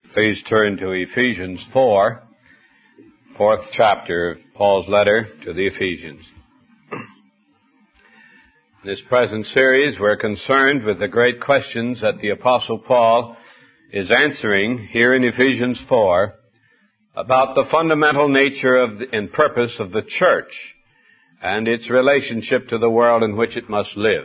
Please turn to Ephesians 4, fourth chapter of Paul's letter to the Ephesians. In this present series, we're concerned with the great questions that the Apostle Paul is answering here in Ephesians 4 about the fundamental nature and purpose of the church and its relationship to the world in which it must live.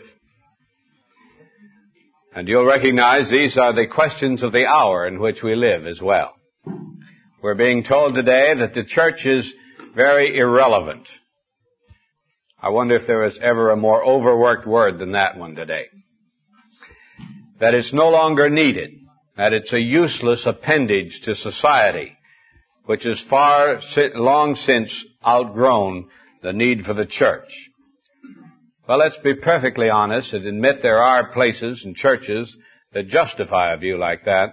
And you'll recognize these are the questions of the hour in which we live as well. We're being told today that the church is very irrelevant. I wonder if there was ever a more overworked word than that one today. That it's no longer needed. That it's a useless appendage to society, which has long since outgrown the need for the church. Well, let's be perfectly honest and admit there are places and churches that justify a view like that.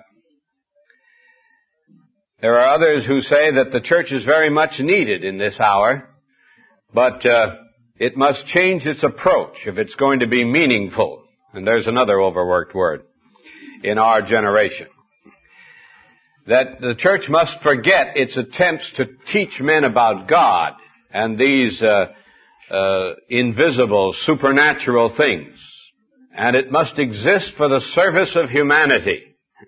There are others who say that the church is very much needed in this hour, but it must change its approach if it's going to be meaningful. And there's another overworked word in our generation. That the church must forget its attempts to teach men about God and these invisible, supernatural things. And it must exist for the service of humanity.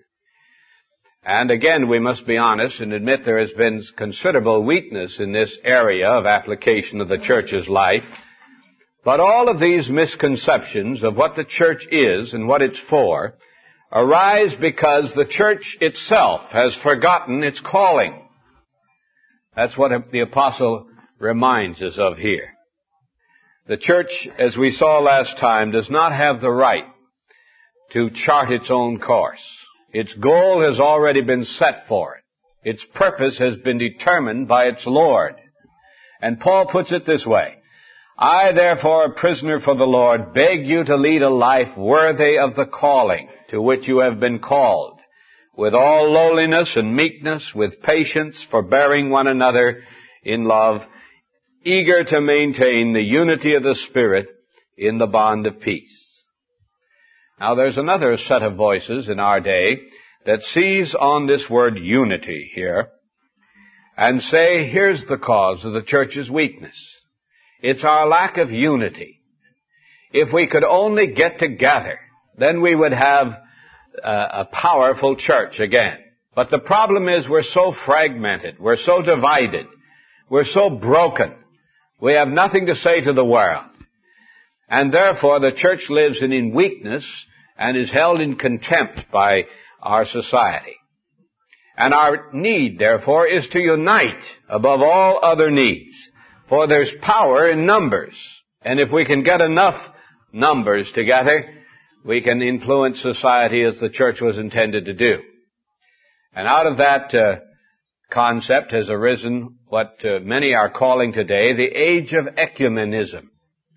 And again, we must be honest and admit there has been considerable weakness in this area of application of the church's life. But all of these misconceptions of what the church is and what it's for arise because the church itself has forgotten its calling. That's what the apostle reminds us of here. The church, as we saw last time, does not have the right to chart its own course. Its goal has already been set for it. Its purpose has been determined by its Lord. And Paul puts it this way: I, therefore, a prisoner for the Lord, beg you to lead a life worthy of the calling to which you have been called, with all lowliness and meekness, with patience, forbearing one another in love, eager to maintain the unity of the Spirit in the bond of peace. Now, there's another set of voices in our day that seize on this word unity here and say, here's the cause of the church's weakness. It's our lack of unity. If we could only get together, then we would have a powerful church again. But the problem is we're so fragmented, we're so divided, we're so broken. We have nothing to say to the world. And therefore the church lives in weakness and is held in contempt by our society. And our need, therefore, is to unite above all other needs. For there's power in numbers. And if we can get enough numbers together, we can influence society as the church was intended to do. And out of that concept has arisen what many are calling today the age of ecumenism,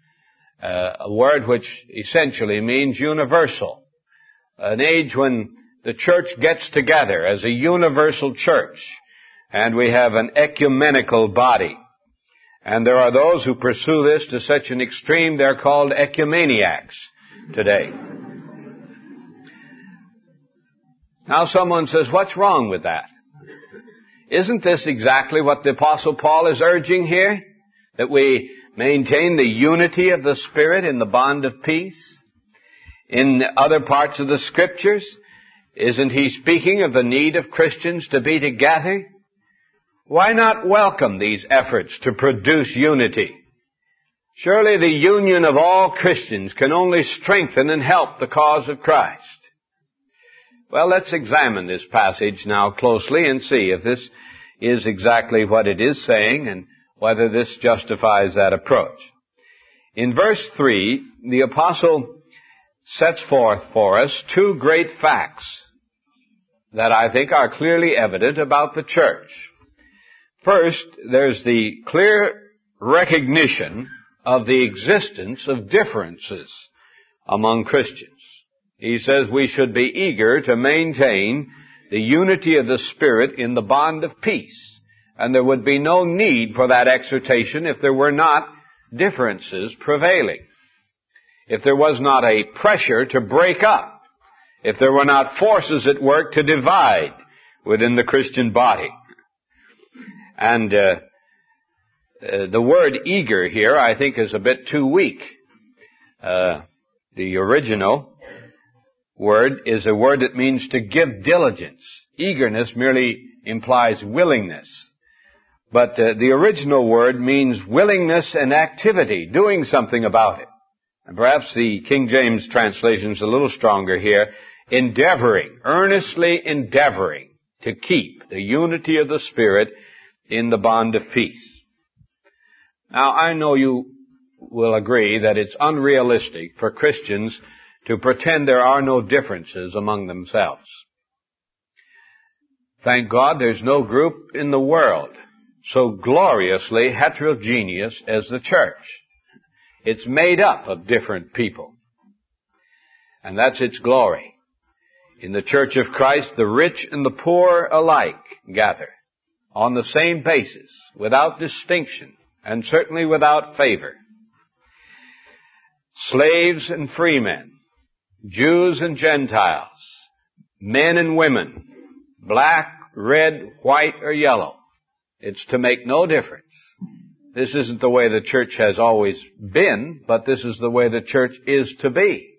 a word which essentially means universal, an age when the church gets together as a universal church, and we have an ecumenical body. And there are those who pursue this to such an extreme they're called ecumeniacs today. Now someone says, what's wrong with that? Isn't this exactly what the Apostle Paul is urging here? That we maintain the unity of the Spirit in the bond of peace? In other parts of the Scriptures, isn't he speaking of the need of Christians to be together? Why not welcome these efforts to produce unity? Surely the union of all Christians can only strengthen and help the cause of Christ. Well, let's examine this passage now closely and see if this is exactly what it is saying and whether this justifies that approach. In verse 3, the apostle sets forth for us two great facts that I think are clearly evident about the church. First, there's the clear recognition of the existence of differences among Christians. He says we should be eager to maintain the unity of the Spirit in the bond of peace. And there would be no need for that exhortation if there were not differences prevailing. If there was not a pressure to break up. If there were not forces at work to divide. within the Christian body. And the word eager here, I think, is a bit too weak. The original word is a word that means to give diligence. Eagerness merely implies willingness. But the original word means willingness and activity, doing something about it. And perhaps the King James translation is a little stronger here. Endeavoring, earnestly endeavoring to keep the unity of the Spirit in the bond of peace. Now, I know you will agree that it's unrealistic for Christians to pretend there are no differences among themselves. Thank God there's no group in the world so gloriously heterogeneous as the church. It's made up of different people. And that's its glory. In the Church of Christ, the rich and the poor alike gather on the same basis, without distinction, and certainly without favor. Slaves and freemen, Jews and Gentiles, men and women, black, red, white, or yellow. It's to make no difference. This isn't the way the church has always been, but this is the way the church is to be.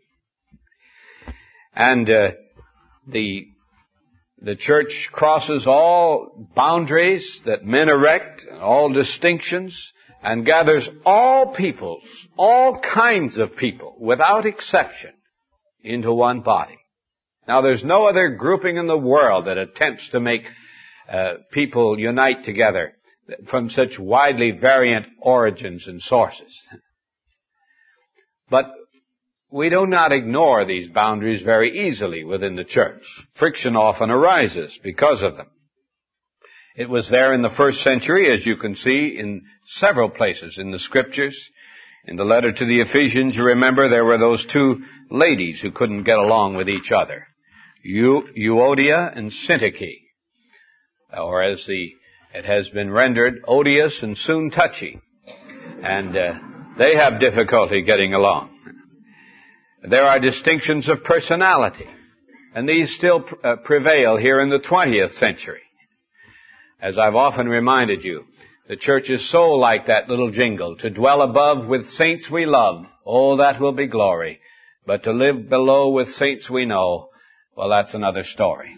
And the church crosses all boundaries that men erect, all distinctions, and gathers all peoples, all kinds of people, without exception, into one body. Now, there's no other grouping in the world that attempts to make people unite together from such widely variant origins and sources. But we do not ignore these boundaries very easily within the church. Friction often arises because of them. It was there in the first century, as you can see, in several places in the Scriptures. In the letter to the Ephesians, you remember there were those two ladies who couldn't get along with each other, Euodia and Syntyche, or as it has been rendered, odious and soon touchy. And they have difficulty getting along. There are distinctions of personality, and these still prevail here in the 20th century. As I've often reminded you, the church is so like that little jingle, to dwell above with saints we love, oh, that will be glory. But to live below with saints we know, well, that's another story.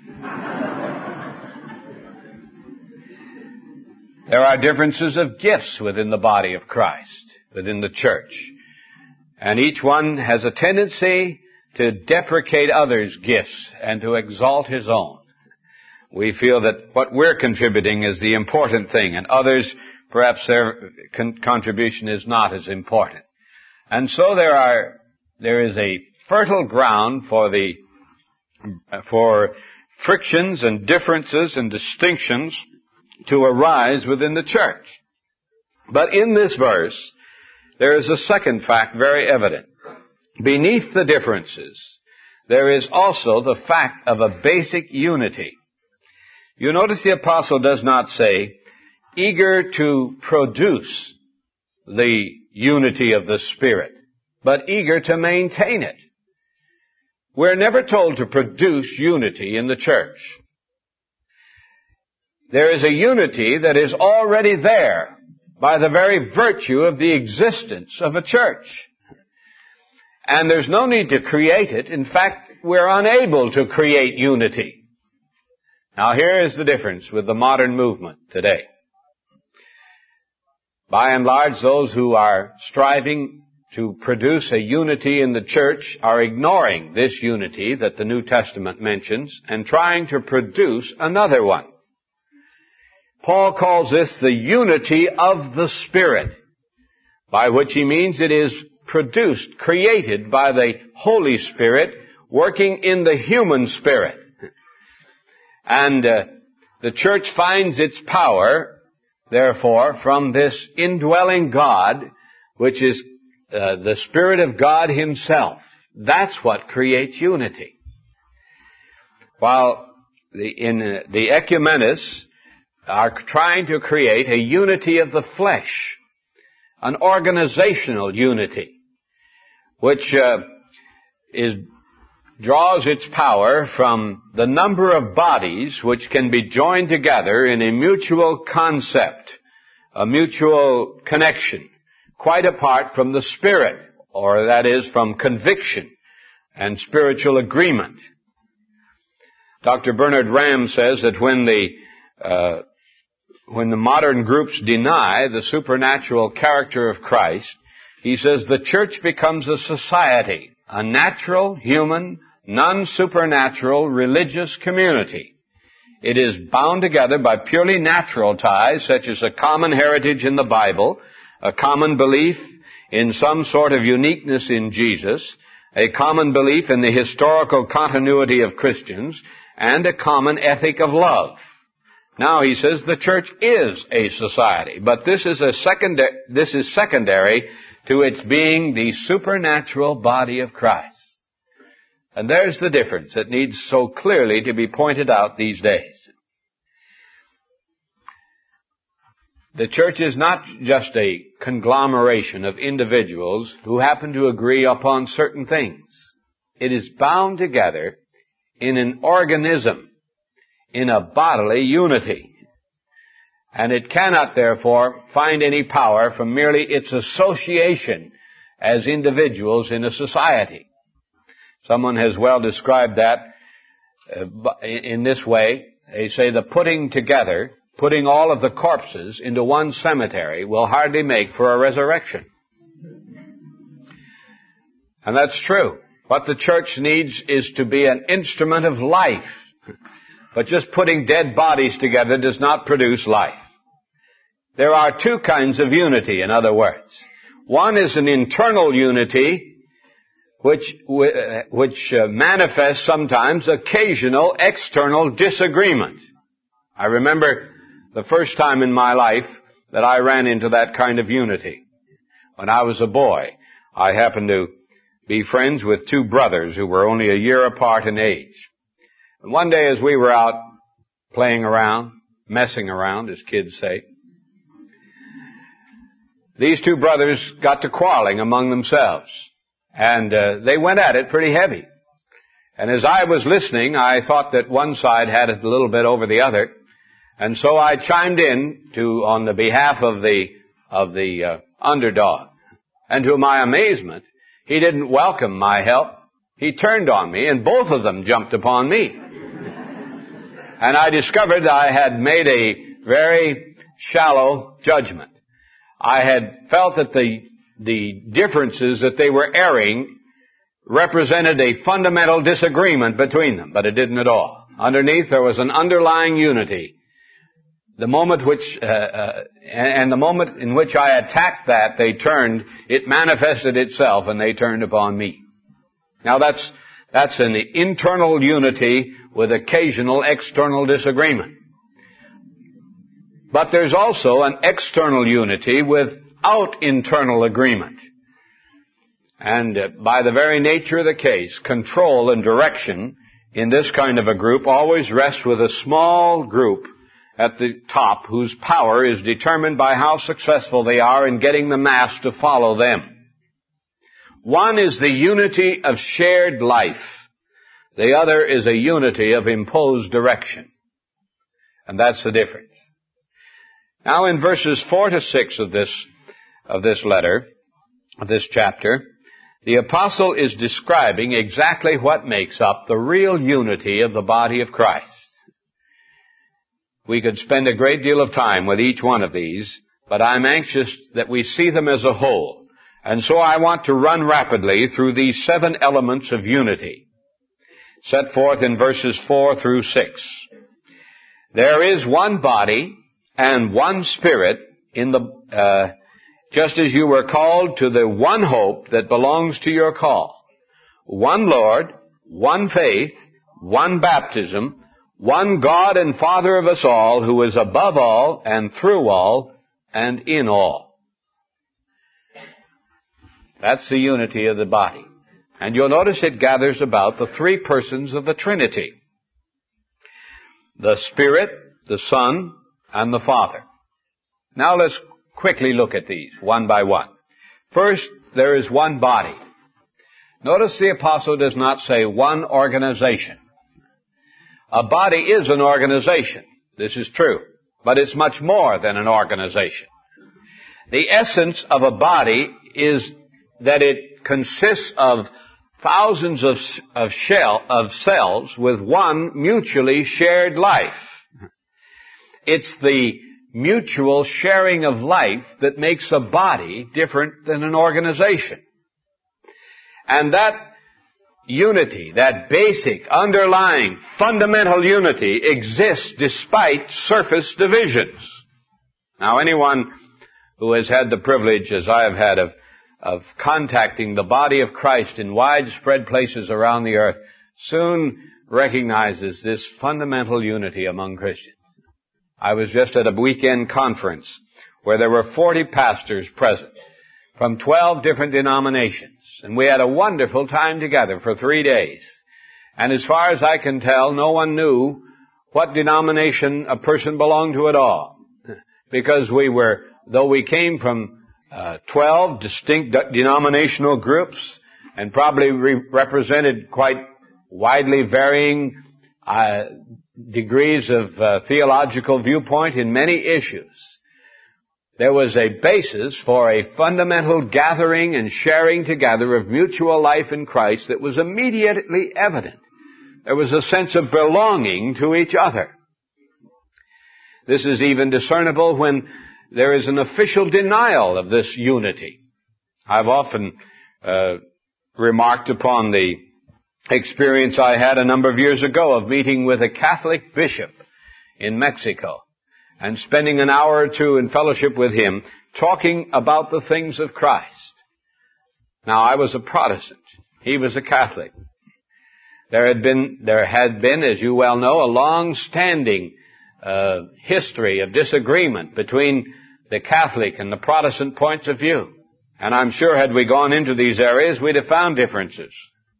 There are differences of gifts within the body of Christ, within the church. And each one has a tendency to deprecate others' gifts and to exalt his own. We feel that what we're contributing is the important thing, and others, perhaps their contribution is not as important. And so there is a fertile ground for frictions and differences and distinctions to arise within the church. But in this verse, there is a second fact very evident. Beneath the differences, there is also the fact of a basic unity. You notice the apostle does not say, eager to produce the unity of the Spirit, but eager to maintain it. We're never told to produce unity in the church. There is a unity that is already there by the very virtue of the existence of a church. And there's no need to create it. In fact, we're unable to create unity. Now, here is the difference with the modern movement today. By and large, those who are striving to produce a unity in the church are ignoring this unity that the New Testament mentions and trying to produce another one. Paul calls this the unity of the Spirit, by which he means it is produced, created by the Holy Spirit working in the human spirit. And the church finds its power, therefore, from this indwelling God, which is the Spirit of God Himself. That's what creates unity. While the ecumenists are trying to create a unity of the flesh, an organizational unity, which is draws its power from the number of bodies which can be joined together in a mutual concept, a mutual connection, quite apart from the Spirit, or that is, from conviction and spiritual agreement. Dr. Bernard Ramm says that when the modern groups deny the supernatural character of Christ, he says the church becomes a society, a natural, human, non-supernatural religious community. It is bound together by purely natural ties, such as a common heritage in the Bible, a common belief in some sort of uniqueness in Jesus, a common belief in the historical continuity of Christians, and a common ethic of love. Now, he says the church is a society, but this is secondary to its being the supernatural body of Christ. And there's the difference that needs so clearly to be pointed out these days. The church is not just a conglomeration of individuals who happen to agree upon certain things. It is bound together in an organism, in a bodily unity. And it cannot, therefore, find any power from merely its association as individuals in a society. Someone has well described that in this way. They say the putting all of the corpses into one cemetery will hardly make for a resurrection. And that's true. What the church needs is to be an instrument of life. But just putting dead bodies together does not produce life. There are two kinds of unity, in other words. One is an internal unity which manifests sometimes occasional external disagreement. I remember the first time in my life that I ran into that kind of unity. When I was a boy, I happened to be friends with two brothers who were only a year apart in age. And one day as we were out playing around, messing around, as kids say, these two brothers got to quarreling among themselves. And they went at it pretty heavy. And as I was listening, I thought that one side had it a little bit over the other. And so I chimed in on the behalf of the underdog. And to my amazement, he didn't welcome my help. He turned on me, and both of them jumped upon me. And I discovered I had made a very shallow judgment. I had felt that the differences that they were airing represented a fundamental disagreement between them, but it didn't at all. Underneath there was an underlying unity. The moment the moment in which I attacked that, it manifested itself and they turned upon me. Now that's an internal unity with occasional external disagreement. But there's also an external unity without internal agreement. And by the very nature of the case, control and direction in this kind of a group always rests with a small group at the top whose power is determined by how successful they are in getting the mass to follow them. One is the unity of shared life. The other is a unity of imposed direction. And that's the difference. Now in verses 4 to 6 of this letter, of this chapter, the apostle is describing exactly what makes up the real unity of the body of Christ. We could spend a great deal of time with each one of these, but I'm anxious that we see them as a whole. And so I want to run rapidly through these 7 elements of unity, set forth in verses 4 through 6. There is one body and one Spirit just as you were called to the one hope that belongs to your call. One Lord, one faith, one baptism, one God and Father of us all, who is above all and through all and in all. That's the unity of the body. And you'll notice it gathers about the 3 persons of the Trinity: the Spirit, the Son, and the Father. Now let's quickly look at these one by one. First, there is one body. Notice the apostle does not say one organization. A body is an organization. This is true. But it's much more than an organization. The essence of a body is that it consists of thousands of cells with one mutually shared life. It's the mutual sharing of life that makes a body different than an organization. And that unity, that basic, underlying, fundamental unity exists despite surface divisions. Now, anyone who has had the privilege, as I have had, of contacting the body of Christ in widespread places around the earth soon recognizes this fundamental unity among Christians. I was just at a weekend conference where there were 40 pastors present from 12 different denominations, and we had a wonderful time together for 3 days. And as far as I can tell, no one knew what denomination a person belonged to at all, because though we came from 12 distinct denominational groups and probably represented quite widely varying degrees of theological viewpoint in many issues, there was a basis for a fundamental gathering and sharing together of mutual life in Christ that was immediately evident. There was a sense of belonging to each other. This is even discernible when there is an official denial of this unity. I've often remarked upon the experience I had a number of years ago of meeting with a Catholic bishop in Mexico and spending an hour or two in fellowship with him talking about the things of Christ. Now, I was a Protestant. He was a Catholic. There had been, as you well know, a long-standing history of disagreement between the Catholic and the Protestant points of view. And I'm sure had we gone into these areas, we'd have found differences.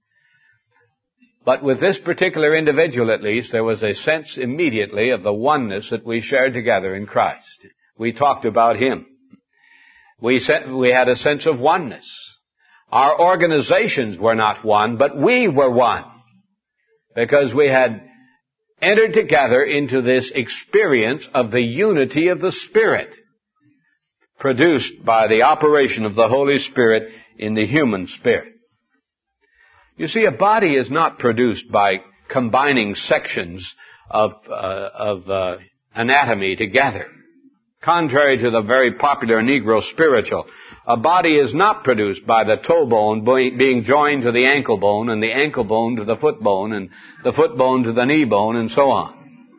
But with this particular individual, at least, there was a sense immediately of the oneness that we shared together in Christ. We talked about Him. We had a sense of oneness. Our organizations were not one, but we were one, because we had entered together into this experience of the unity of the Spirit, produced by the operation of the Holy Spirit in the human spirit. You see, a body is not produced by combining sections of anatomy together. Contrary to the very popular Negro spiritual, a body is not produced by the toe bone being joined to the ankle bone, and the ankle bone to the foot bone, and the foot bone to the knee bone, and so on.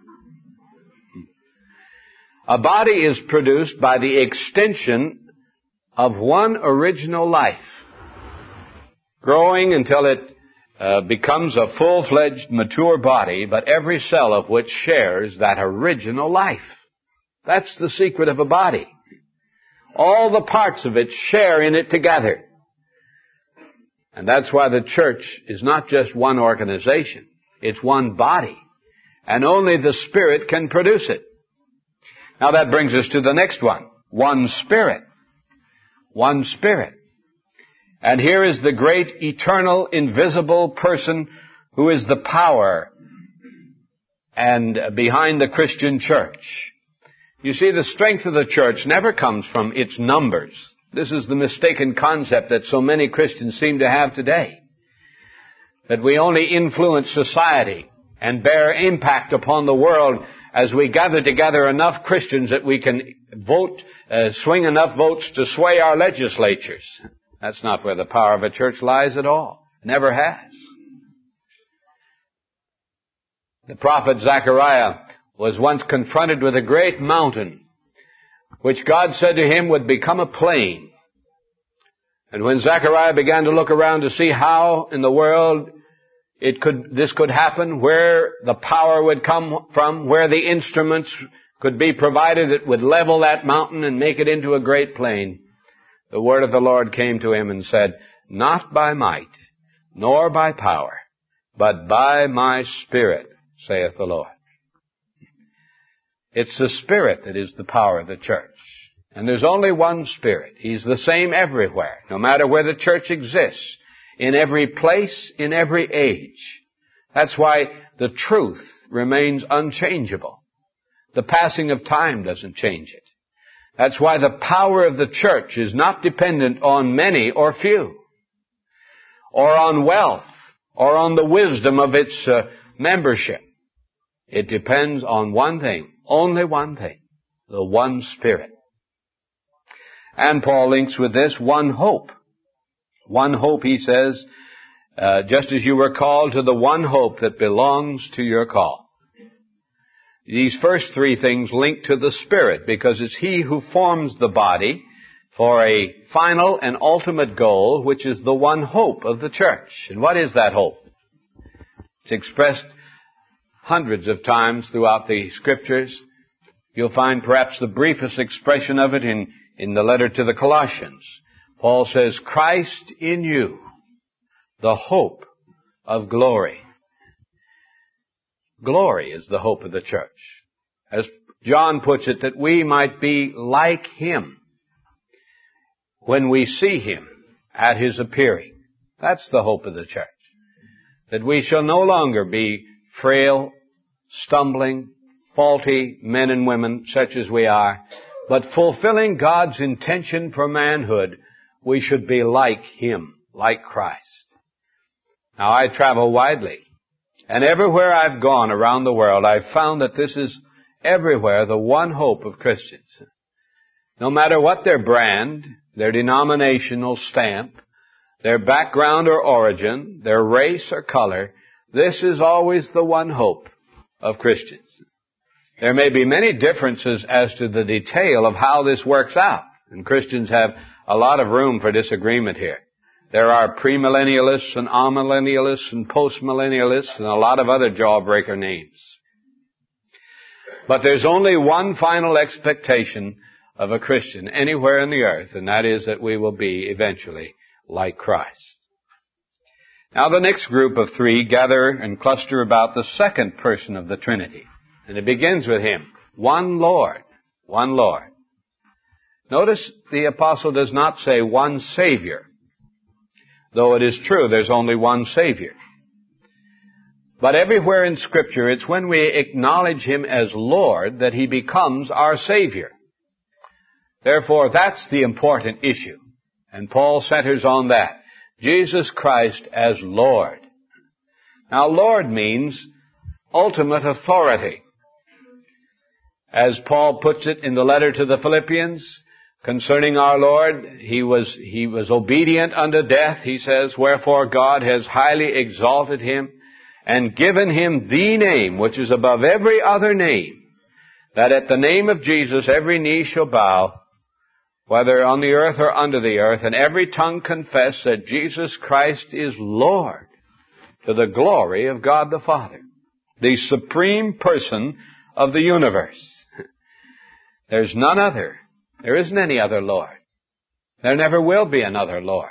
A body is produced by the extension of one original life, growing until it becomes a full-fledged, mature body, but every cell of which shares that original life. That's the secret of a body. All the parts of it share in it together. And that's why the church is not just one organization. It's one body. And only the Spirit can produce it. Now that brings us to the next one. One Spirit. One Spirit. And here is the great, eternal, invisible person who is the power and behind the Christian church. You see, the strength of the church never comes from its numbers. This is the mistaken concept that so many Christians seem to have today. That we only influence society and bear impact upon the world as we gather together enough Christians that we can swing enough votes to sway our legislatures. That's not where the power of a church lies at all. Never has. The prophet Zechariah was once confronted with a great mountain, which God said to him would become a plain. And when Zechariah began to look around to see how in the world this could happen, where the power would come from, where the instruments could be provided that would level that mountain and make it into a great plain, the word of the Lord came to him and said, "Not by might, nor by power, but by my Spirit, saith the Lord." It's the Spirit that is the power of the church. And there's only one Spirit. He's the same everywhere, no matter where the church exists. in every place, in every age. That's why the truth remains unchangeable. The passing of time doesn't change it. That's why the power of the church is not dependent on many or few, or on wealth, or on the wisdom of its membership. It depends on one thing, only one thing, the one Spirit. And Paul links with this one hope. One hope, he says, just as you were called to the one hope that belongs to your call. These first three things link to the Spirit, because it's He who forms the body for a final and ultimate goal, which is the one hope of the church. And what is that hope? It's expressed hundreds of times throughout the Scriptures. You'll find perhaps the briefest expression of it in the letter to the Colossians. Paul says, Christ in you, the hope of glory. Glory is the hope of the church. As John puts it, that we might be like Him when we see Him at His appearing. That's the hope of the church. That we shall no longer be frail, stumbling, faulty men and women such as we are, but fulfilling God's intention for manhood, we should be like Him, like Christ. Now, I travel widely, and everywhere I've gone around the world, I've found that this is everywhere the one hope of Christians. No matter what their brand, their denominational stamp, their background or origin, their race or color, this is always the one hope of Christians. There may be many differences as to the detail of how this works out, and Christians have a lot of room for disagreement here. There are premillennialists and amillennialists and postmillennialists and a lot of other jawbreaker names. But there's only one final expectation of a Christian anywhere in the earth, and that is that we will be eventually like Christ. Now the next group of three gather and cluster about the second person of the Trinity. And it begins with Him. One Lord. One Lord. Notice the apostle does not say one Savior. Though it is true, there's only one Savior. But everywhere in Scripture, it's when we acknowledge Him as Lord that He becomes our Savior. Therefore, that's the important issue. And Paul centers on that. Jesus Christ as Lord. Now, Lord means ultimate authority. As Paul puts it in the letter to the Philippians, concerning our Lord, He was obedient unto death, he says, wherefore God has highly exalted Him and given Him the name which is above every other name, that at the name of Jesus every knee shall bow, whether on the earth or under the earth, and every tongue confess that Jesus Christ is Lord, to the glory of God the Father, the supreme person of the universe. There's none other. There isn't any other Lord. There never will be another Lord.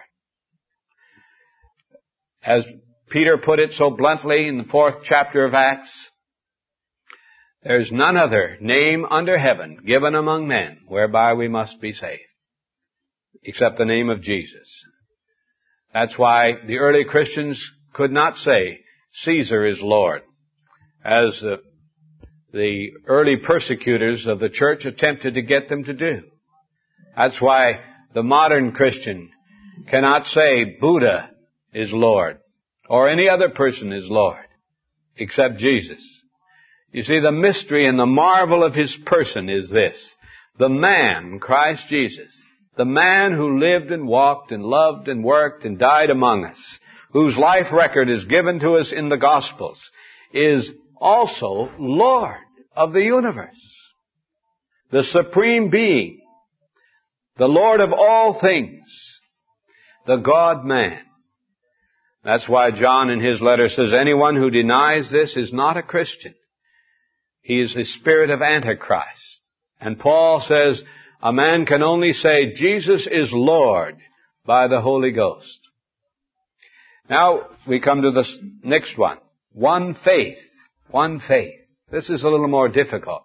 As Peter put it so bluntly in the 4th chapter of Acts, there's none other name under heaven given among men whereby we must be saved, except the name of Jesus. That's why the early Christians could not say, Caesar is Lord, as the early persecutors of the church attempted to get them to do. That's why the modern Christian cannot say Buddha is Lord, or any other person is Lord, except Jesus. You see, the mystery and the marvel of His person is this. The man, Christ Jesus, the man who lived and walked and loved and worked and died among us, whose life record is given to us in the Gospels, is also Lord of the universe. The supreme being, the Lord of all things, the God-man. That's why John in his letter says, anyone who denies this is not a Christian. He is the spirit of Antichrist. And Paul says, a man can only say, Jesus is Lord by the Holy Ghost. Now we come to the next one. One faith. One faith. This is a little more difficult.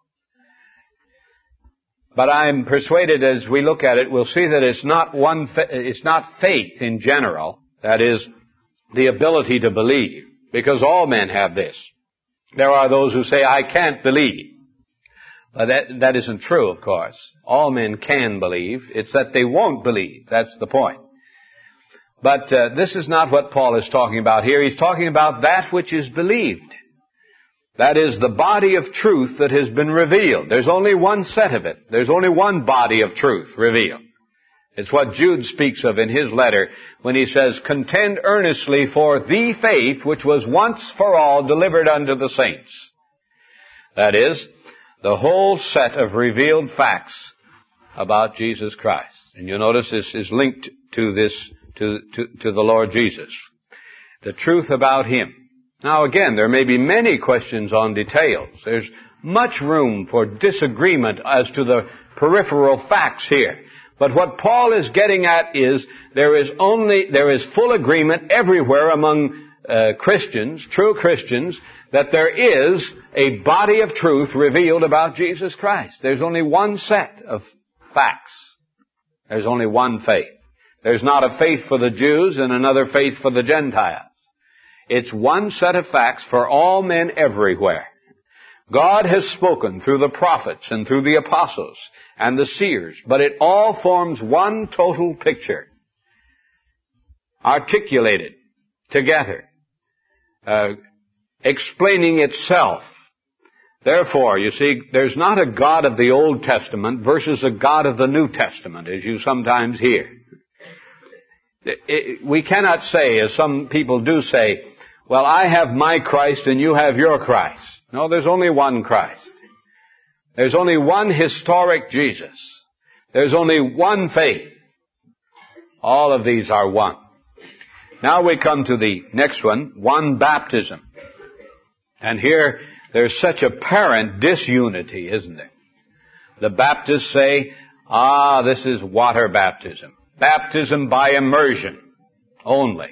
But I'm persuaded as we look at it, we'll see that it's not faith in general. That is, the ability to believe, because all men have this. There are those who say, I can't believe. But that isn't true, of course. All men can believe. It's that they won't believe. That's the point. But this is not what Paul is talking about here. He's talking about that which is believed. That is the body of truth that has been revealed. There's only one set of it. There's only one body of truth revealed. It's what Jude speaks of in his letter when he says, contend earnestly for the faith which was once for all delivered unto the saints. That is, the whole set of revealed facts about Jesus Christ. And you'll notice this is linked to this, to the Lord Jesus. The truth about Him. Now again, there may be many questions on details. There's much room for disagreement as to the peripheral facts here. But what Paul is getting at is there is full agreement everywhere among Christians, true Christians, that there is a body of truth revealed about Jesus Christ. There's only one set of facts. There's only one faith. There's not a faith for the Jews and another faith for the Gentiles. It's one set of facts for all men everywhere. God has spoken through the prophets and through the apostles and the seers, but it all forms one total picture, articulated together, explaining itself. Therefore, you see, there's not a God of the Old Testament versus a God of the New Testament, as you sometimes hear. We cannot say, as some people do say, well, I have my Christ and you have your Christ. No, there's only one Christ. There's only one historic Jesus. There's only one faith. All of these are one. Now we come to the next one baptism. And here there's such apparent disunity, isn't there? The Baptists say, this is water baptism. Baptism by immersion only.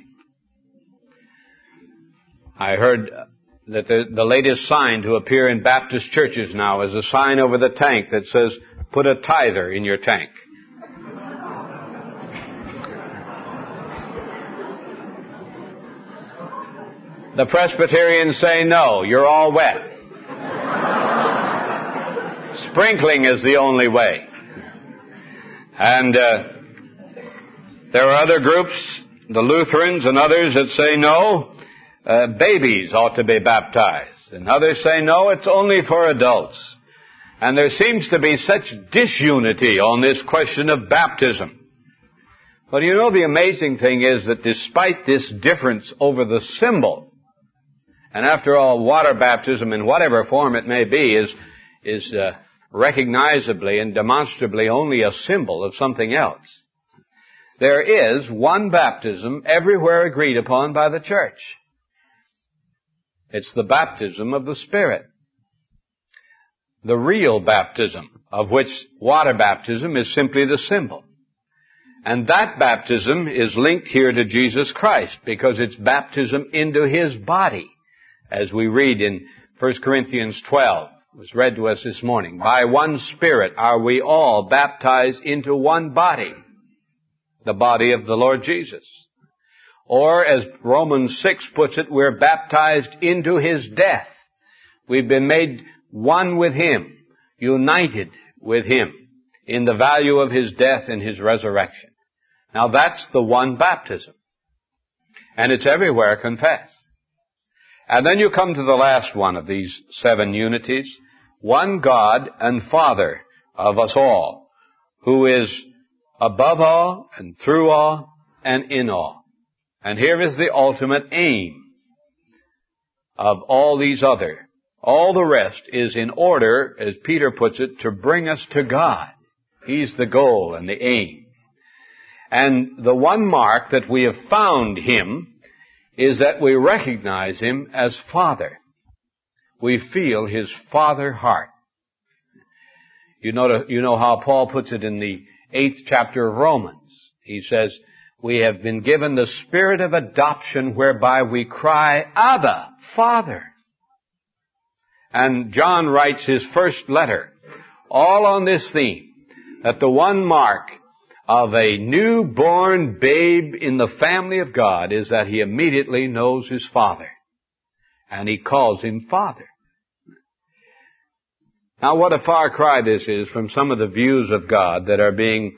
I heard that the latest sign to appear in Baptist churches now is a sign over the tank that says, put a tither in your tank. The Presbyterians say, no, you're all wet. Sprinkling is the only way. And there are other groups, the Lutherans and others, that say, no, babies ought to be baptized. And others say, no, it's only for adults. And there seems to be such disunity on this question of baptism. But you know, the amazing thing is that despite this difference over the symbol, and after all, water baptism in whatever form it may be is recognizably and demonstrably only a symbol of something else. There is one baptism everywhere agreed upon by the church. It's the baptism of the Spirit. The real baptism, of which water baptism is simply the symbol. And that baptism is linked here to Jesus Christ because it's baptism into His body. As we read in 1 Corinthians 12, it was read to us this morning. By one Spirit are we all baptized into one body, the body of the Lord Jesus. Or, as Romans 6 puts it, we're baptized into His death. We've been made one with Him, united with Him in the value of His death and His resurrection. Now that's the one baptism. And it's everywhere confessed. And then you come to the last one of these 7 unities, one God and Father of us all, who is above all and through all and in all. And here is the ultimate aim of all these other. All the rest is in order, as Peter puts it, to bring us to God. He's the goal and the aim. And the one mark that we have found Him is that we recognize Him as Father. We feel His Father heart. You know how Paul puts it in the 8th chapter of Romans. He says, we have been given the spirit of adoption whereby we cry, Abba, Father. And John writes his first letter all on this theme, that the one mark of a newborn babe in the family of God is that he immediately knows his Father. And he calls him Father. Now, what a far cry this is from some of the views of God that are being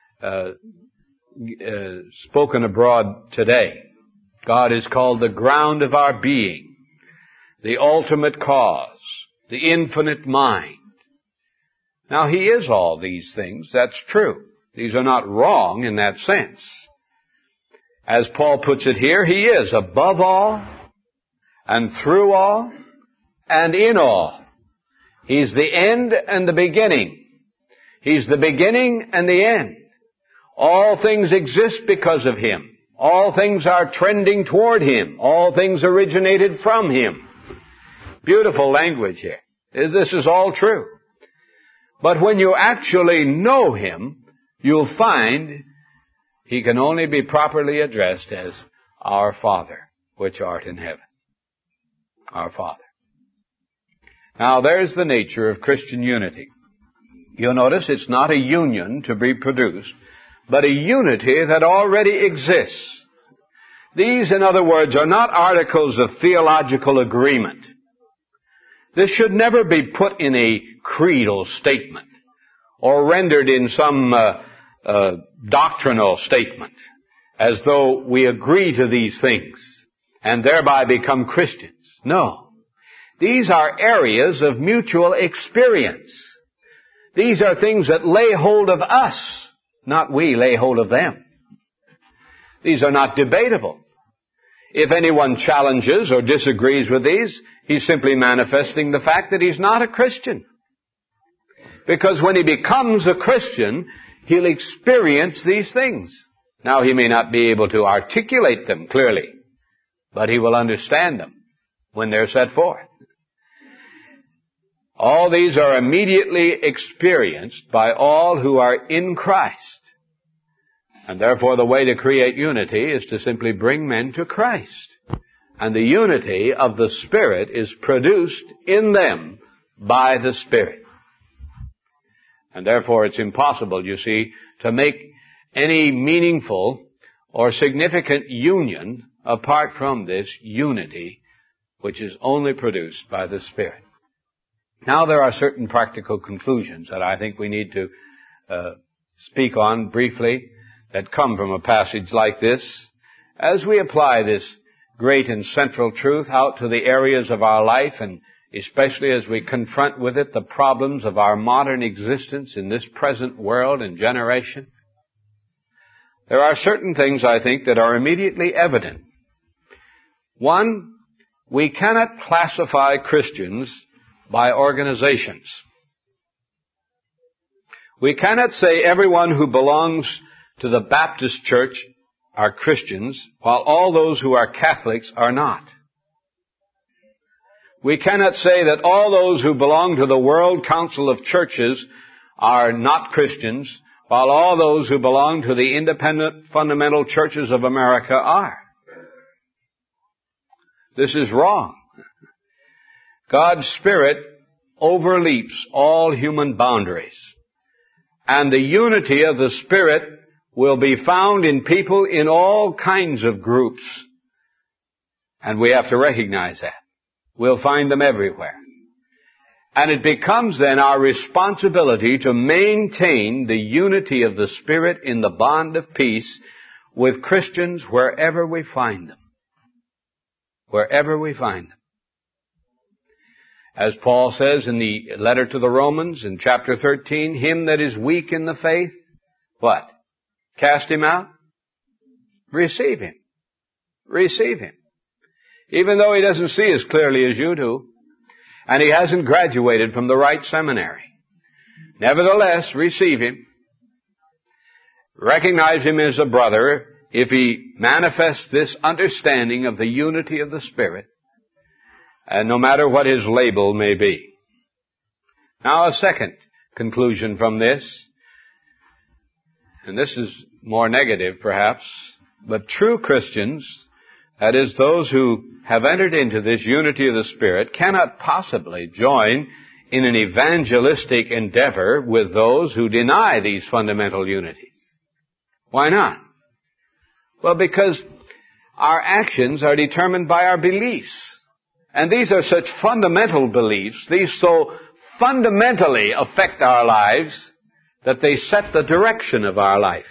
spoken abroad today. God is called the ground of our being, the ultimate cause, the infinite mind. Now, he is all these things. That's true. These are not wrong in that sense. As Paul puts it here, he is above all and through all and in all. He's the end and the beginning. He's the beginning and the end. All things exist because of him. All things are trending toward him. All things originated from him. Beautiful language here. This is all true. But when you actually know him, you'll find he can only be properly addressed as our Father, which art in heaven. Our Father. Now, there's the nature of Christian unity. You'll notice it's not a union to be produced, but a unity that already exists. These, in other words, are not articles of theological agreement. This should never be put in a creedal statement or rendered in some doctrinal statement as though we agree to these things and thereby become Christians. No. These are areas of mutual experience. These are things that lay hold of us, not we lay hold of them. These are not debatable. If anyone challenges or disagrees with these, he's simply manifesting the fact that he's not a Christian. Because when he becomes a Christian, he'll experience these things. Now, he may not be able to articulate them clearly, but he will understand them when they're set forth. All these are immediately experienced by all who are in Christ. And therefore the way to create unity is to simply bring men to Christ. And the unity of the Spirit is produced in them by the Spirit. And therefore it's impossible, you see, to make any meaningful or significant union apart from this unity, which is only produced by the Spirit. Now there are certain practical conclusions that I think we need to speak on briefly that come from a passage like this as we apply this great and central truth out to the areas of our life, and especially as we confront with it the problems of our modern existence in this present world and generation. There are certain things, I think, that are immediately evident. One, we cannot classify Christians by organizations. We cannot say everyone who belongs to the Baptist Church are Christians, while all those who are Catholics are not. We cannot say that all those who belong to the World Council of Churches are not Christians, while all those who belong to the Independent Fundamental Churches of America are. This is wrong. God's Spirit overleaps all human boundaries. And the unity of the Spirit will be found in people in all kinds of groups. And we have to recognize that. We'll find them everywhere. And it becomes then our responsibility to maintain the unity of the Spirit in the bond of peace with Christians wherever we find them. Wherever we find them. As Paul says in the letter to the Romans in chapter 13, him that is weak in the faith, what? Cast him out? Receive him. Receive him. Even though he doesn't see as clearly as you do, and he hasn't graduated from the right seminary. Nevertheless, receive him. Recognize him as a brother if he manifests this understanding of the unity of the Spirit, and no matter what his label may be. Now, a second conclusion from this, and this is more negative perhaps, but true Christians, that is, those who have entered into this unity of the Spirit, cannot possibly join in an evangelistic endeavor with those who deny these fundamental unities. Why not? Well, because our actions are determined by our beliefs. And these are such fundamental beliefs, these so fundamentally affect our lives that they set the direction of our life.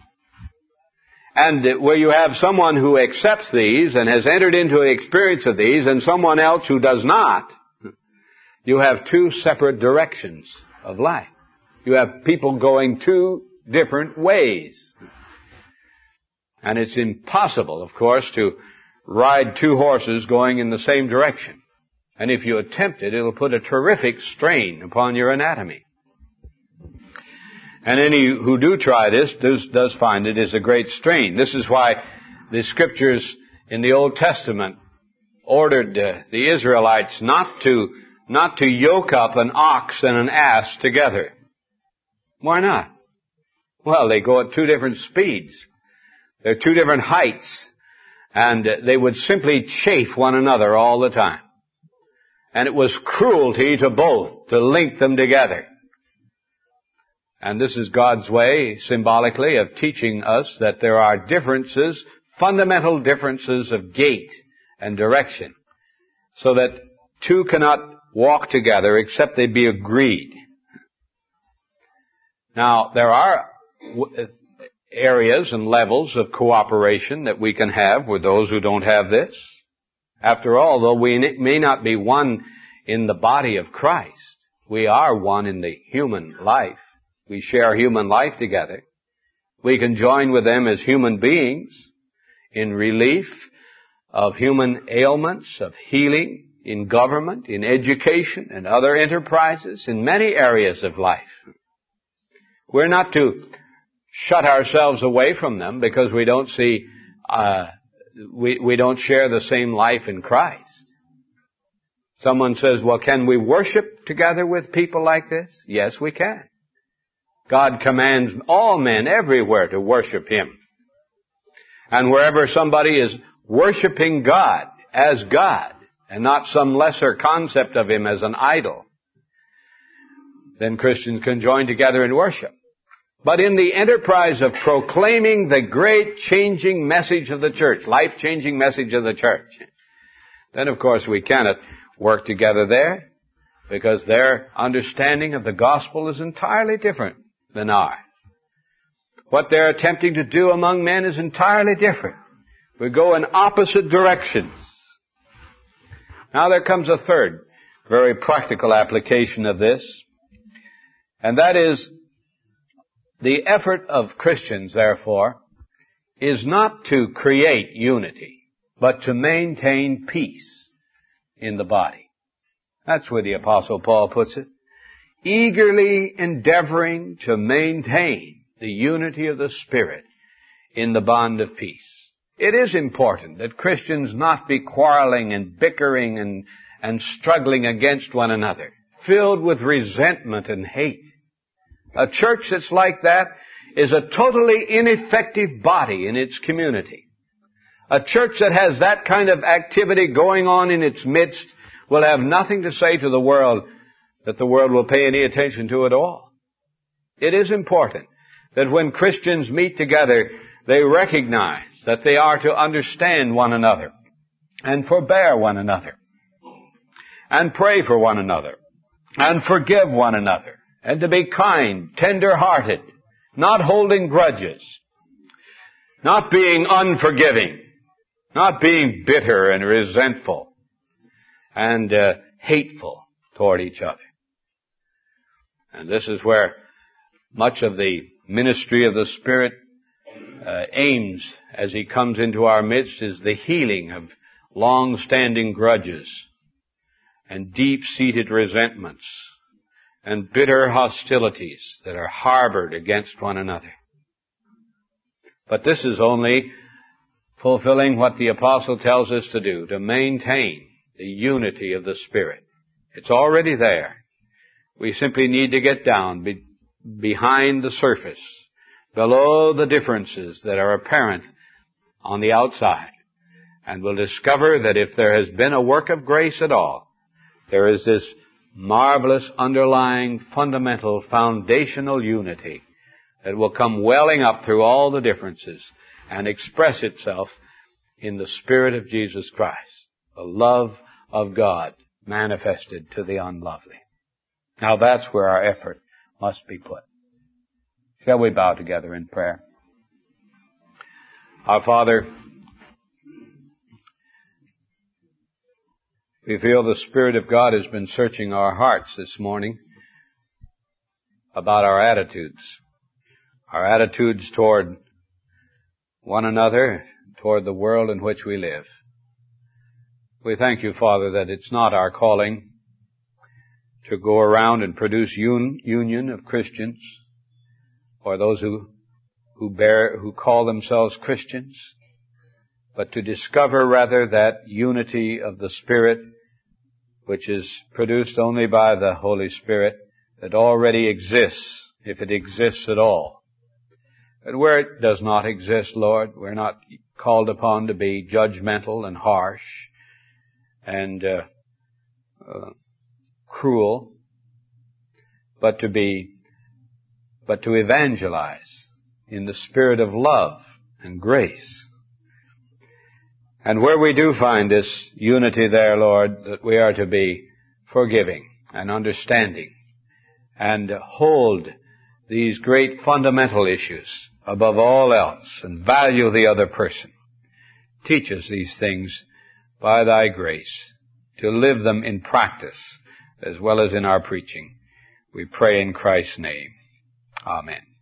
And where you have someone who accepts these and has entered into an experience of these and someone else who does not, you have two separate directions of life. You have people going two different ways. And it's impossible, of course, to ride two horses going in the same direction. And if you attempt it, it'll put a terrific strain upon your anatomy. And any who do try this does find it is a great strain. This is why the Scriptures in the Old Testament ordered the Israelites not to yoke up an ox and an ass together. Why not? Well, they go at two different speeds. They're two different heights. And they would simply chafe one another all the time. And it was cruelty to both to link them together. And this is God's way, symbolically, of teaching us that there are differences, fundamental differences of gait and direction, so that two cannot walk together except they be agreed. Now, there are areas and levels of cooperation that we can have with those who don't have this. After all, though we may not be one in the body of Christ, we are one in the human life. We share human life together. We can join with them as human beings in relief of human ailments, of healing, in government, in education, and other enterprises, in many areas of life. We're not to shut ourselves away from them because we don't see, we don't share the same life in Christ. Someone says, well, can we worship together with people like this? Yes, we can. God commands all men everywhere to worship Him. And wherever somebody is worshiping God as God, and not some lesser concept of Him as an idol, then Christians can join together in worship. But in the enterprise of proclaiming the great changing message of the church, life-changing message of the church, then of course we cannot work together there, because their understanding of the gospel is entirely different than ours. What they're attempting to do among men is entirely different. We go in opposite directions. Now there comes a third very practical application of this, and that is the effort of Christians, therefore, is not to create unity, but to maintain peace in the body. That's where the Apostle Paul puts it. Eagerly endeavoring to maintain the unity of the Spirit in the bond of peace. It is important that Christians not be quarreling and bickering and struggling against one another, filled with resentment and hate. A church that's like that is a totally ineffective body in its community. A church that has that kind of activity going on in its midst will have nothing to say to the world that the world will pay any attention to at all. It is important that when Christians meet together, they recognize that they are to understand one another and forbear one another and pray for one another and forgive one another and to be kind, tender-hearted, not holding grudges, not being unforgiving, not being bitter and resentful and hateful toward each other. And this is where much of the ministry of the Spirit aims as He comes into our midst, is the healing of long-standing grudges and deep-seated resentments and bitter hostilities that are harbored against one another. But this is only fulfilling what the Apostle tells us to do, to maintain the unity of the Spirit. It's already there. We simply need to get down behind the surface, below the differences that are apparent on the outside. And we'll discover that if there has been a work of grace at all, there is this marvelous underlying, fundamental, foundational unity that will come welling up through all the differences and express itself in the Spirit of Jesus Christ, the love of God manifested to the unlovely. Now that's where our effort must be put. Shall we bow together in prayer? Our Father, we feel the Spirit of God has been searching our hearts this morning about our attitudes toward one another, toward the world in which we live. We thank you, Father, that it's not our calling to go around and produce union of Christians, or those who call themselves Christians, but to discover rather that unity of the Spirit, which is produced only by the Holy Spirit, that already exists, if it exists at all. And where it does not exist, Lord, we're not called upon to be judgmental and harsh and cruel, but to evangelize in the spirit of love and grace. And where we do find this unity there, Lord, that we are to be forgiving and understanding and hold these great fundamental issues above all else and value the other person. Teach us these things by thy grace to live them in practice as well as in our preaching. We pray in Christ's name. Amen.